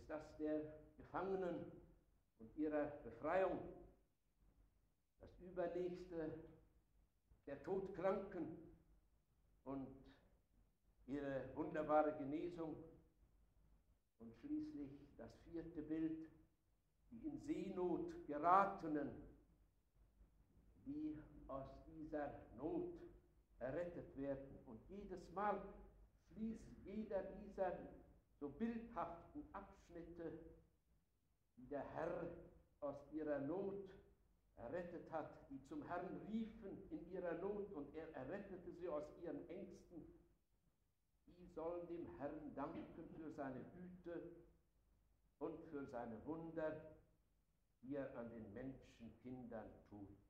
ist das der Gefangenen und ihrer Befreiung, das Übernächste der Todkranken und ihre wunderbare Genesung und schließlich das vierte Bild, die in Seenot geratenen, die aus dieser Not errettet werden. Und jedes Mal schließt jeder dieser so bildhaften Abschnitte, die der Herr aus ihrer Not errettet hat, die zum Herrn riefen in ihrer Not und er errettete sie aus ihren Ängsten, die sollen dem Herrn danken für seine Güte und für seine Wunder, die er an den Menschenkindern tut.